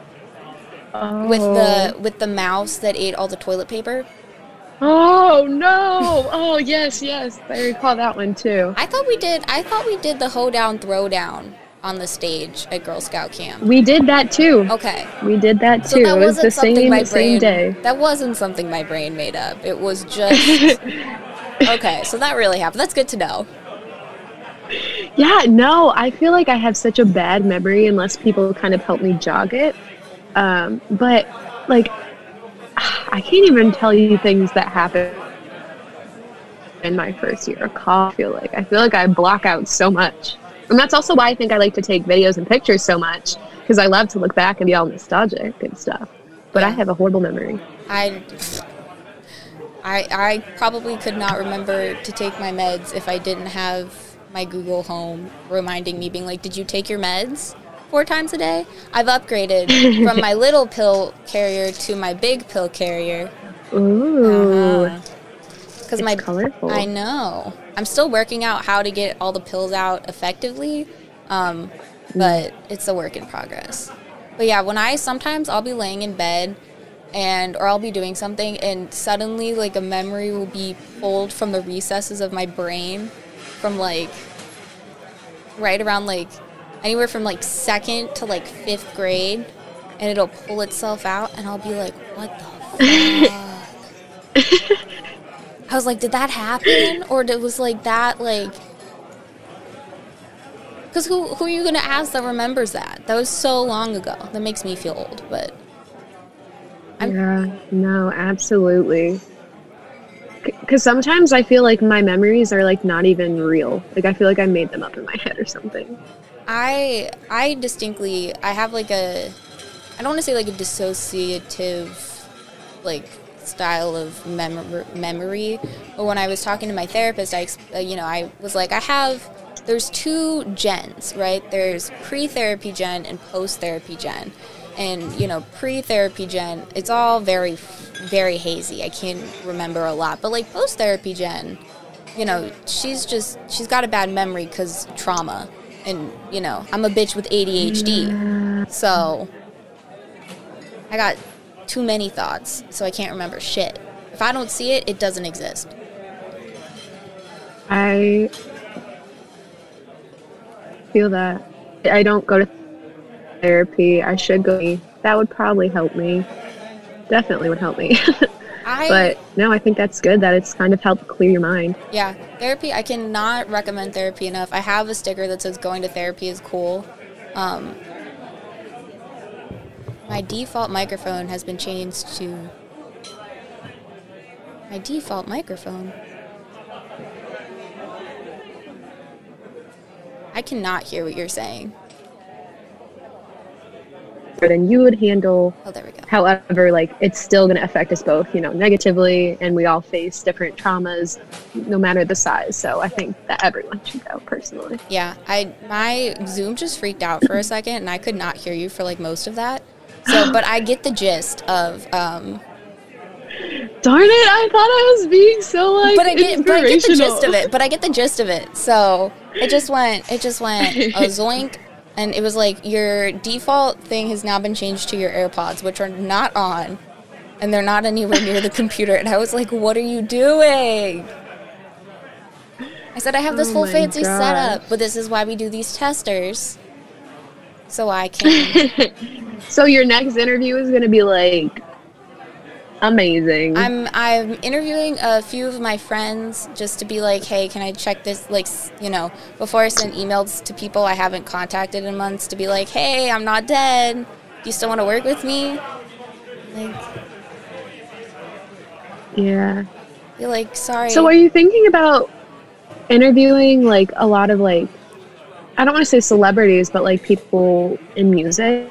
Oh. with the with the mouse that ate all the toilet paper. Oh no! Oh yes, yes. I recall that one too. I thought we did. I thought we did the hoedown throwdown on the stage at Girl Scout camp. We did that too. Okay. We did that So too. that It was wasn't the something same my same brain. day. That wasn't something my brain made up. It was just okay. So that really happened. That's good to know. Yeah, no, I feel like I have such a bad memory unless people kind of help me jog it. Um, but like, I can't even tell you things that happened in my first year of college. I feel like I feel like I block out so much, and that's also why I think I like to take videos and pictures so much because I love to look back and be all nostalgic and stuff. But I Yeah. have a horrible memory. I, I, I probably could not remember to take my meds if I didn't have my Google Home reminding me, being like, "Did you take your meds four times a day?" I've upgraded from my little pill carrier to my big pill carrier. Ooh, Because it's my colorful. I know. I'm still working out how to get all the pills out effectively, um, but it's a work in progress. But yeah, when I sometimes I'll be laying in bed, and or I'll be doing something, and suddenly like a memory will be pulled from the recesses of my brain, from like right around like anywhere from like second to like fifth grade, and it'll pull itself out, and I'll be like, "What the fuck?" I was like, did that happen? Or it was like that, like... Because who, who are you going to ask that remembers that? That was so long ago. That makes me feel old, but... I'm, Yeah, no, absolutely. Because sometimes I feel like my memories are like not even real. Like I feel like I made them up in my head or something. I, I distinctly... I have like a... I don't want to say like a dissociative, like... style of mem- memory, but when I was talking to my therapist, I, uh, you know, I was like, I have, there's two gens, right? There's pre-therapy gen and post-therapy gen, and you know, pre-therapy gen, it's all very, very hazy. I can't remember a lot, but like post-therapy gen, you know, she's just, she's got a bad memory because trauma, and you know, I'm a bitch with A D H D, so I got too many thoughts, so I can't remember shit. If I don't see it, it doesn't exist. I feel that. I don't go to therapy. I should go. That would probably help me. Definitely would help me. I But no, I think that's good that it's kind of helped clear your mind. yeah, therapy, I cannot recommend therapy enough. I have a sticker that says going to therapy is cool. Um, my default microphone has been changed to my default microphone. I cannot hear what you're saying. Then you would handle. Oh, there we go. However, like it's still going to affect us both, you know, negatively, and we all face different traumas, no matter the size. So I think that everyone should go personally. Yeah, I my Zoom just freaked out for a second, and I could not hear you for like most of that. So, but I get the gist of. Um, Darn it! I thought I was being so like but I get, but I get the inspirational. gist of it. But I get the gist of it. So it just went, it just went a zoink, and it was like your default thing has now been changed to your AirPods, which are not on, and they're not anywhere near the computer. And I was like, "What are you doing?" I said, "I have this Oh whole my fancy gosh. setup, but this is why we do these testers, so I can." So your next interview is going to be like amazing. I'm I'm interviewing a few of my friends just to be like, hey, can I check this? Like, s- you know, before I send emails to people I haven't contacted in months, to be like, hey, I'm not dead. Do you still want to work with me? Like, Yeah. you're like, sorry. So are you thinking about interviewing like a lot of like I don't want to say celebrities, but like people in music.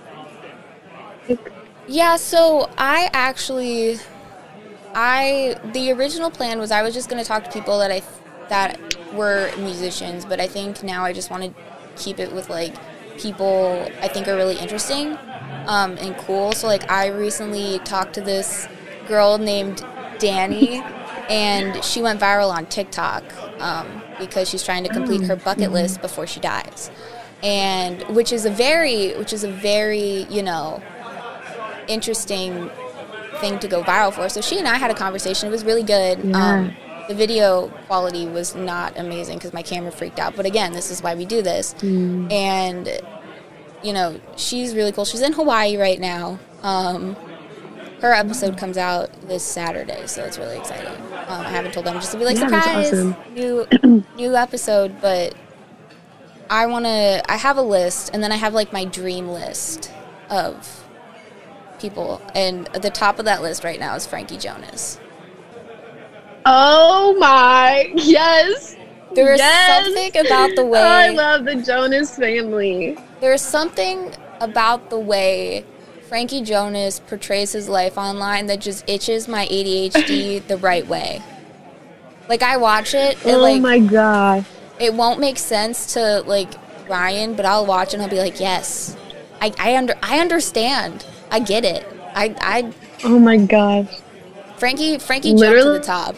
Yeah, so I actually, I the original plan was I was just going to talk to people that I that were musicians, but I think now I just want to keep it with like people I think are really interesting um, and cool. So like I recently talked to this girl named Danny, and she went viral on TikTok um, because she's trying to complete her bucket list before she dies, and which is a very, which is a very, you know, interesting thing to go viral for. So she and I had a conversation. It was really good. Yeah. Um, the video quality was not amazing because my camera freaked out. But again, this is why we do this. Mm. And, you know, she's really cool. She's in Hawaii right now. Um, her episode comes out this Saturday, so it's really exciting. Um, I haven't told them, just to be like, Yeah, that's surprise, awesome. new new episode. But I want to, I have a list, and then I have like my dream list of people, and at the top of that list right now is Frankie Jonas. Oh my, yes. There is yes. something about the way Oh, I love the Jonas family. There is something about the way Frankie Jonas portrays his life online that just itches my A D H D the right way. Like I watch it, and oh like my gosh. it won't make sense to like Ryan, but I'll watch it and I'll be like, yes, I I under I understand. I get it. I, I, Oh my gosh. Frankie, Frankie Literally? jumped to the top.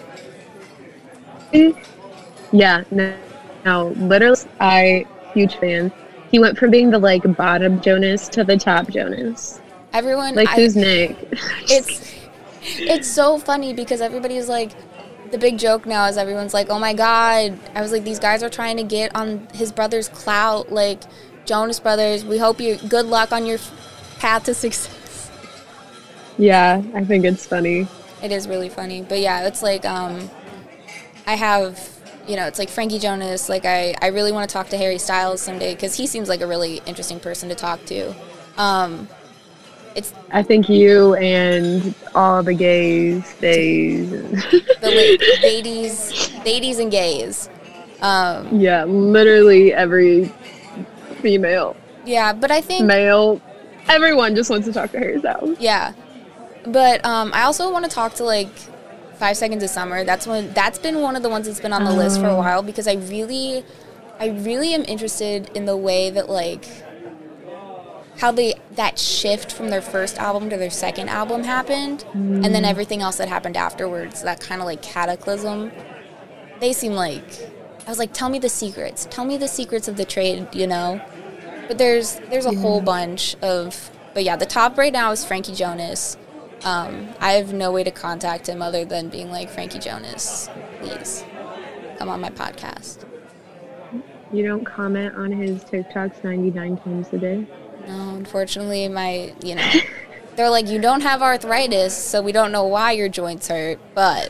Yeah, no, no, literally, I, huge fan. He went from being the, like, bottom Jonas to the top Jonas. Everyone, Like, I, who's Nick? it's, it's so funny because everybody's like, the big joke now is everyone's like, oh my God. I was like, these guys are trying to get on his brother's clout, like, Jonas Brothers. We hope you, good luck on your path to success. Yeah, I think it's funny. It is really funny. But yeah, it's like, um, I have, you know, it's like Frankie Jonas. Like, I, I really want to talk to Harry Styles someday because he seems like a really interesting person to talk to. Um, it's I think you and all the gays, days. the la- ladies, ladies and gays. Um, Yeah, literally every female, yeah, but I think, male, everyone just wants to talk to Harry Styles. yeah. But um, I also want to talk to, like, Five Seconds of Summer. That's one. That's been one of the ones that's been on the list for a while because I really, I really am interested in the way that, like, how they that shift from their first album to their second album happened, mm. and then everything else that happened afterwards. That kind of like cataclysm. They seem like I was like, tell me the secrets. Tell me the secrets of the trade. You know. But there's there's a yeah. whole bunch of. But yeah, the top right now is Frankie Jonas. Um, I have no way to contact him other than being like, Frankie Jonas, please come on my podcast. You don't comment on his TikToks ninety-nine times a day? No, unfortunately, my, you know, they're like, you don't have arthritis, so we don't know why your joints hurt, but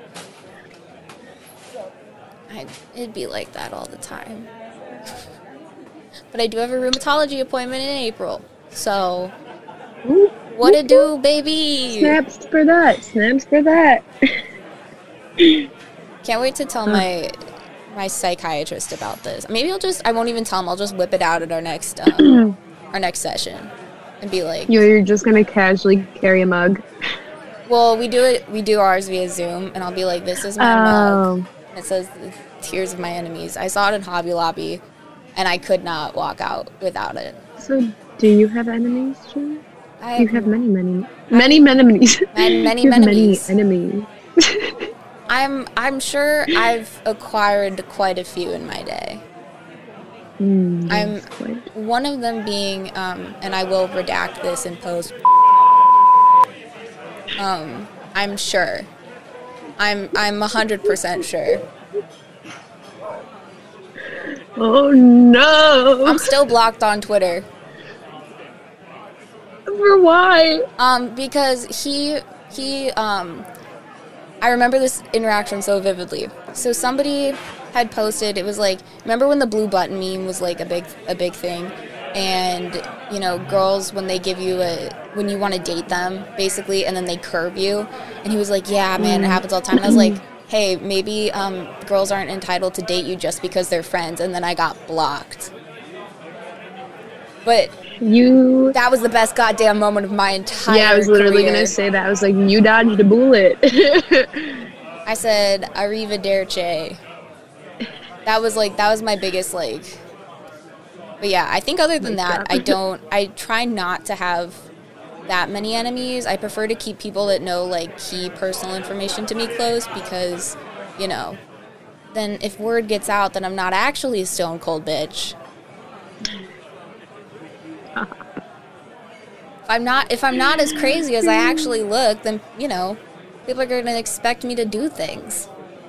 I, it'd be like that all the time. But I do have a rheumatology appointment in April, so... Ooh. What to do, baby? Snaps for that. Snaps for that. Can't wait to tell uh. my my psychiatrist about this. Maybe I'll just, I won't even tell him. I'll just whip it out at our next um, our next session and be like. You're just going to casually carry a mug? Well, we do it. We do ours via Zoom, and I'll be like, this is my oh. mug. And it says, Tears of My Enemies. I saw it in Hobby Lobby, and I could not walk out without it. So, do you have enemies, Jim? I you have many, many, many, many enemies. Many, many, you have many enemies. I'm, I'm sure I've acquired quite a few in my day. Mm, I'm quite. One of them being, um, and I will redact this in post. Um, I'm sure. I'm, I'm a hundred percent sure. Oh no! I'm still blocked on Twitter. For why? Um, because he, he, um, I remember this interaction so vividly. So somebody had posted, it was like, remember when the blue button meme was like a big, a big thing? And, you know, girls, when they give you a, when you want to date them, basically, and then they curve you. And he was like, yeah, man, it happens all the time. And I was like, hey, maybe um, girls aren't entitled to date you just because they're friends, and then I got blocked. But You. that was the best goddamn moment of my entire Yeah, I was literally career. gonna say that. I was like, you dodged a bullet. I said, arrivederci. That was like, that was my biggest, like, but yeah, I think other than Nice that, job. I don't, I try not to have that many enemies. I prefer to keep people that know, like, key personal information to me close because, you know, then if word gets out that I'm not actually a stone cold bitch. If I'm not, if I'm not as crazy as I actually look, then, you know, people are going to expect me to do things.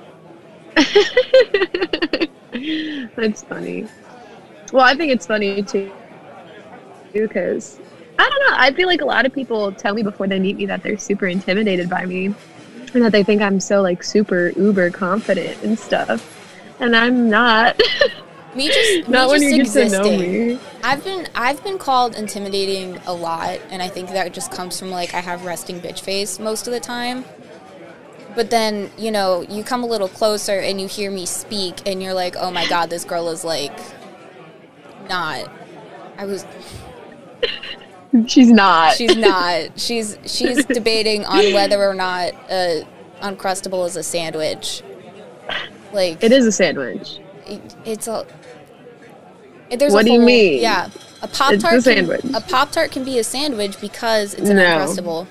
That's funny. Well, I think it's funny too, because I don't know. I feel like a lot of people tell me before they meet me that they're super intimidated by me, and that they think I'm so like super uber confident and stuff, and I'm not. Me just, Not me when just you existing. get to know me. I've been, I've been called intimidating a lot, and I think that just comes from like I have resting bitch face most of the time. But then, you know, you come a little closer and you hear me speak, and you're like, oh my god, this girl is like not. I was. She's not. She's not. She's she's debating on whether or not uh, Uncrustable is a sandwich. Like It is a sandwich. it, it's a. it- There's What a do you whole- mean? Yeah, a pop It's a tart. sandwich. A pop tart can be a sandwich because it's an No. Uncrustable.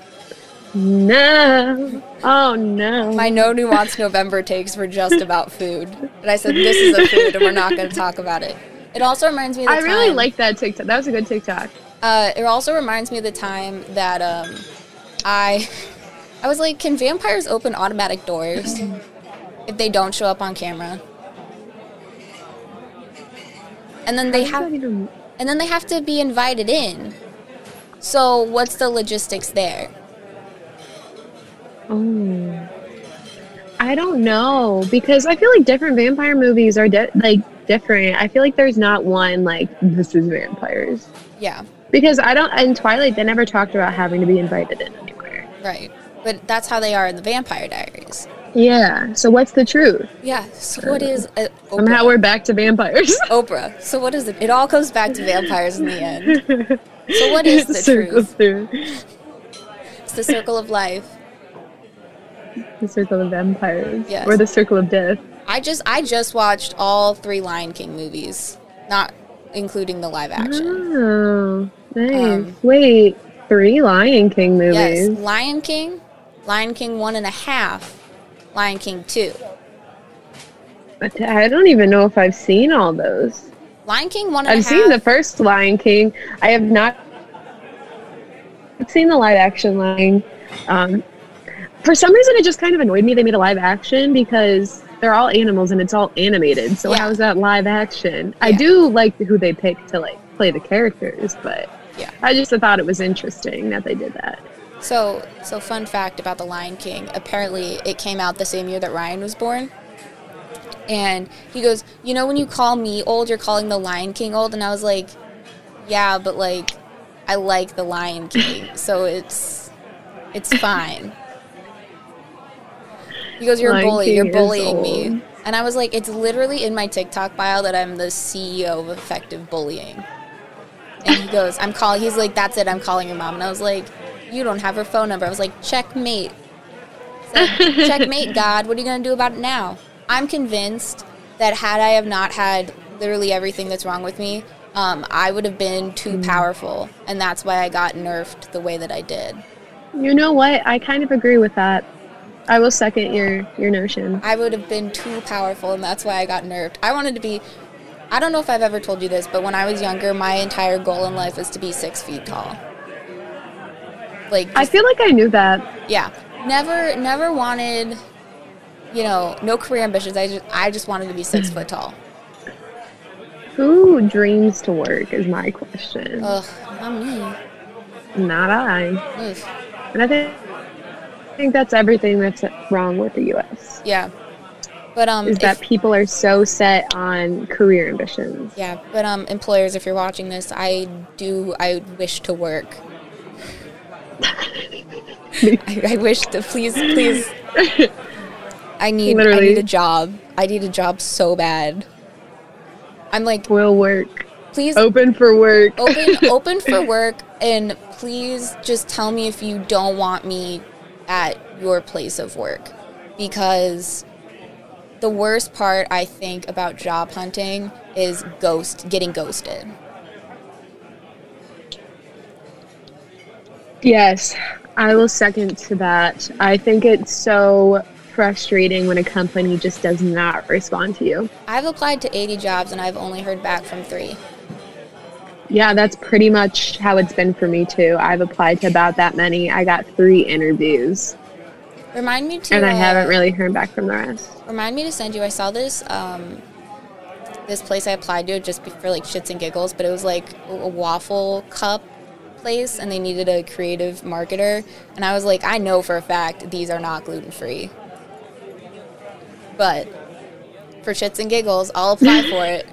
No. Oh no. My no nuance November takes were just about food, and I said this is a food, and we're not going to talk about it. It also reminds me of the I time. really like that TikTok. That was a good TikTok. Uh, it also reminds me of the time that um, I, I was like, can vampires open automatic doors if they don't show up on camera? And then they How have, does that even- and then they have to be invited in. So what's the logistics there? Oh. I don't know, because I feel like different vampire movies are di- like different. I feel like there's not one like this is vampires. Yeah, Because I don't in Twilight they never talked about having to be invited in anywhere. right. But that's how they are in the Vampire Diaries. Yeah. So what's the truth? Yeah. So what is uh, Oprah? Somehow we're back to vampires. Oprah. So what is it? It all comes back to vampires in the end. So what is the Circle truth? through. It's the circle of life. The circle of vampires. Yes. Or the circle of death. I just I just watched all three Lion King movies, not including the live action. Oh, nice. Um, Wait, three Lion King movies. Yes, Lion King, Lion King one and a half, Lion King two. But I don't even know if I've seen all those. Lion King one and a I've half. seen the first Lion King. I have not seen the live action Lion. Um, for some reason, it just kind of annoyed me they made a live action because they're all animals and it's all animated. So Yeah. how is that live action? I Yeah. do like who they picked to like play the characters, but Yeah. I just thought it was interesting that they did that. So so fun fact about the Lion King. Apparently, it came out the same year that Ryan was born. And he goes, you know, when you call me old, you're calling the Lion King old. And I was like, yeah, but like, I like the Lion King, so it's it's fine. He goes, you're Lion a bully. King You're is bullying me. old. And I was like, it's literally in my TikTok bio that I'm the C E O of effective bullying. And he goes, I'm calling. He's like, that's it. I'm calling your mom. And I was like, you don't have her phone number. I was like, checkmate. Said, checkmate, God. What are you going to do about it now? I'm convinced that had I have not had literally everything that's wrong with me, um, I would have been too Mm. powerful. And that's why I got nerfed the way that I did. You know what? I kind of agree with that. I will second your your notion. I would have been too powerful, and that's why I got nerfed. I wanted to be, I don't know if I've ever told you this, but when I was younger, my entire goal in life was to be six feet tall. Like, I just- feel like I knew that. yeah, never, never wanted, you know, no career ambitions. I just, I just wanted to be six foot tall. Who dreams to work is my question. Ugh, not me. Not I. Ugh. And I think I think that's everything that's wrong with the U S. Yeah, but um, Is that if- people are so set on career ambitions. yeah, but um, employers, if you're watching this, I do, I wish to work. I, I wish to please, please. I need Literally. I need a job. I need a job so bad. I'm like, will work. please Open for work. open open for work, and please just tell me if you don't want me at your place of work, because the worst part I think about job hunting is ghost getting ghosted. Yes, I will second to that. I think it's so frustrating when a company just does not respond to you. I've applied to eighty jobs and I've only heard back from three. Yeah, that's pretty much how it's been for me too. I've applied to about that many. I got three interviews. Remind me to And I uh, haven't really heard back from the rest. Remind me to send you. I saw this um, this place I applied to just for like shits and giggles, but it was like a waffle cup place, and they needed a creative marketer. And I was like, I know for a fact these are not gluten free, but for shits and giggles, I'll apply for it.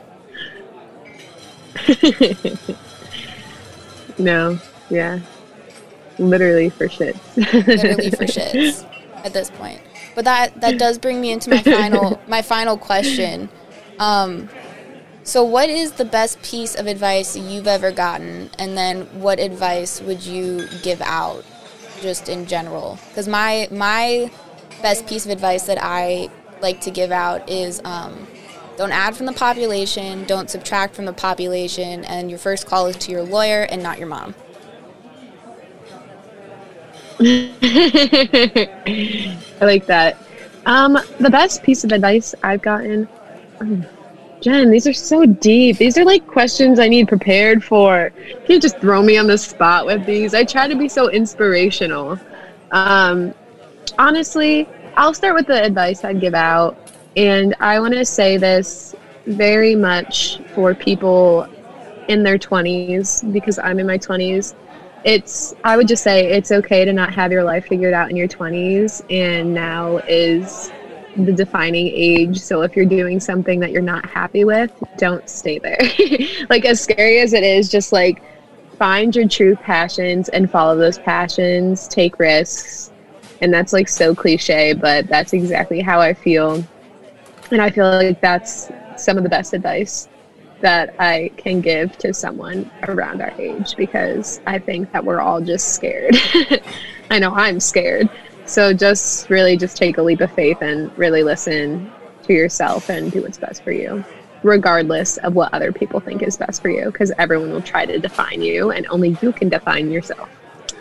No, yeah, literally for shits. Literally for shits at this point. But that that does bring me into my final my final question. Um, so what is the best piece of advice you've ever gotten, and then what advice would you give out just in general? Because my my best piece of advice that I like to give out is um, don't add from the population, don't subtract from the population, and your first call is to your lawyer and not your mom. I like that. Um, the best piece of advice I've gotten, oh, Jen, these are so deep. These are like questions I need prepared for. You can't just throw me on the spot with these. I try to be so inspirational. Um, honestly, I'll start with the advice I'd give out. And I want to say this very much for people in their twenties, because I'm in my twenties. It's, I would just say it's okay to not have your life figured out in your twenties, and now is the defining age. So if you're doing something that you're not happy with, don't stay there. Like, as scary as it is, just like find your true passions and follow those passions, take risks. And that's like so cliche, but that's exactly how I feel. And I feel like that's some of the best advice that I can give to someone around our age, because I think that we're all just scared. I know I'm scared. So just really just take a leap of faith and really listen to yourself and do what's best for you, regardless of what other people think is best for you, because everyone will try to define you and only you can define yourself.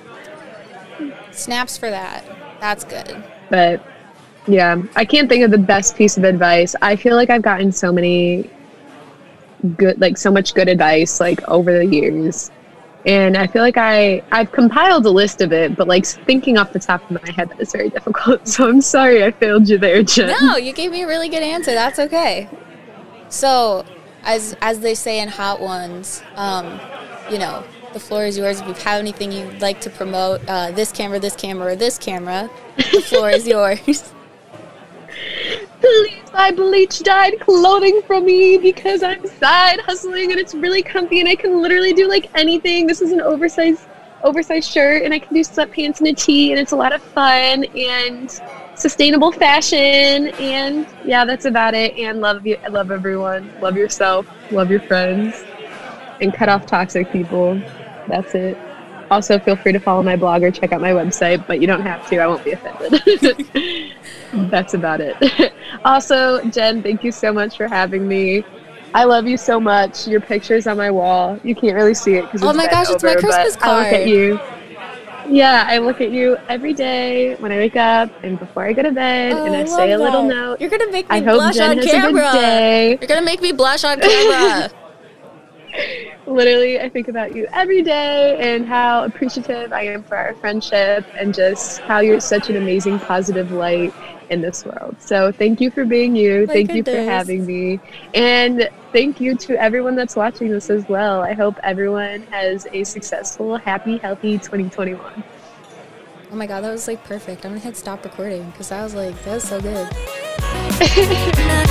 Snaps for that. That's good. But yeah, I can't think of the best piece of advice. I feel like I've gotten so many good, like so much good advice, like over the years. And I feel like I, I've compiled a list of it, but like thinking off the top of my head, that is very difficult. So I'm sorry I failed you there, Jen. No, you gave me a really good answer. That's okay. So, as as they say in Hot Ones, um, you know, the floor is yours. If you have anything you'd like to promote, uh, this camera, this camera, or this camera, the floor is yours. Please buy bleach dyed clothing from me, because I'm side hustling and it's really comfy and I can literally do like anything. This is an oversized oversized shirt and I can do sweatpants and a tee, and it's a lot of fun and sustainable fashion. And yeah, that's about it. And love you. I love everyone. Love yourself. Love your friends. And cut off toxic people. That's it. Also, feel free to follow my blog or check out my website, but you don't have to. I won't be offended. That's about it. Also, Jen, thank you so much for having me. I love you so much. Your picture's on my wall. You can't really see it because Oh my gosh, it's my Christmas card. I look at you. Yeah, I look at you every day when I wake up and before I go to bed, Oh, and I, I say a love little that. note. You're gonna make me I hope blush Jen on has camera. a good day. You're gonna make me blush on camera. Literally, I think about you every day and how appreciative I am for our friendship and just how you're such an amazing positive light in this world. So thank you for being you. My Thank you for goodness. having me. And thank you to everyone that's watching this as well. I hope everyone has a successful, happy, healthy twenty twenty-one. Oh my god, that was like perfect. I'm gonna hit stop recording because I was like, that was so good.